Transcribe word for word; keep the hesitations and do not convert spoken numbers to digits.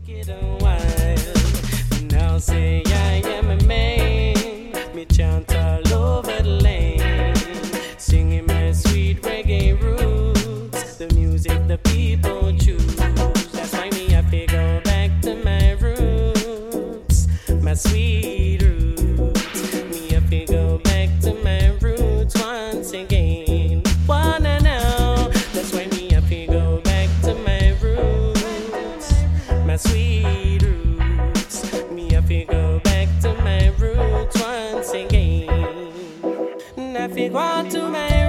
It a while. Now say I am a man. Me chant all over the land, singing my sweet reggae roots. The music the people choose. That's why me have to go back to my roots, my sweet roots. Me have to go back to my roots once again. Wanna know? That's why me have to go back to my roots, my sweet roots. Me have to go back to my roots once again. I feel go to my